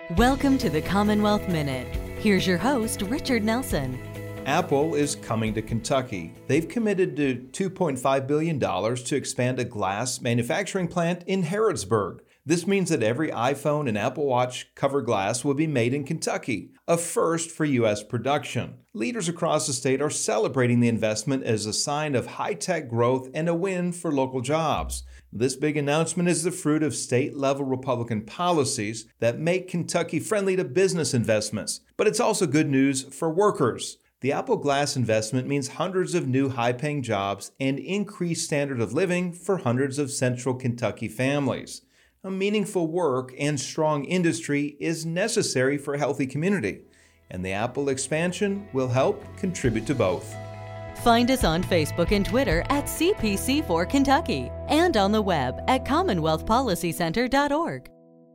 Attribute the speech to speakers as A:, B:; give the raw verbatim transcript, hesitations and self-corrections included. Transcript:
A: Welcome to the Commonwealth Minute. Here's your host, Richard Nelson.
B: Apple is coming to Kentucky. They've committed to two point five billion dollars to expand a glass manufacturing plant in Harrodsburg. This means that every iPhone and Apple Watch cover glass will be made in Kentucky, a first for U S production. Leaders across the state are celebrating the investment as a sign of high-tech growth and a win for local jobs. This big announcement is the fruit of state-level Republican policies that make Kentucky friendly to business investments. But it's also good news for workers. The Apple Glass investment means hundreds of new high-paying jobs and increased standard of living for hundreds of central Kentucky families. A meaningful work and strong industry is necessary for a healthy community, and the Apple expansion will help contribute to both.
A: Find us on Facebook and Twitter at C P C four Kentucky and on the web at commonwealth policy center dot org.